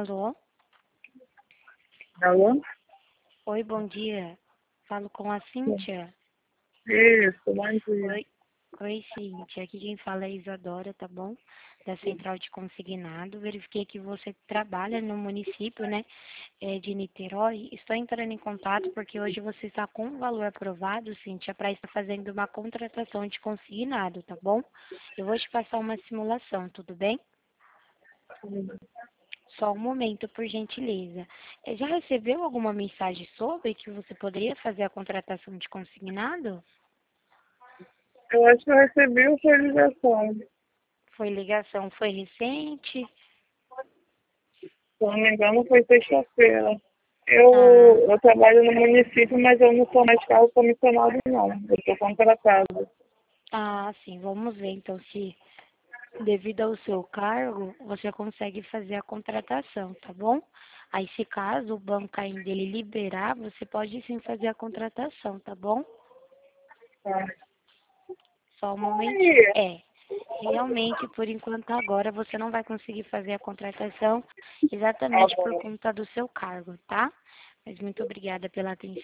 Alô? Alô? Oi, bom dia. Falo com a Cíntia. Isso, bom dia. Oi, Cíntia. Aqui quem fala é Isadora, tá bom? Da Central de Consignado. Verifiquei que você trabalha no município, né, de Niterói. Estou entrando em contato porque hoje você está com um valor aprovado, Cíntia, para estar fazendo uma contratação de consignado, tá bom? Eu vou te passar uma simulação, tudo bem? Só um momento, por gentileza. Já recebeu alguma mensagem sobre que você poderia fazer a contratação de consignado? Eu acho que eu recebi uma ligação. Foi ligação, foi recente? Se não me engano, foi sexta-feira. Ah, Eu trabalho no município, mas eu não sou mais cargo comissionado, não. Eu estou contratada. sim, vamos ver então se, devido ao seu cargo, você consegue fazer a contratação, tá bom? Aí, se caso o banco ainda ele liberar, você pode sim fazer a contratação, tá bom? Tá. Só um momentinho. Realmente, por enquanto agora, você não vai conseguir fazer a contratação Tá exatamente por bom. conta do seu cargo, tá? Mas muito obrigada pela atenção.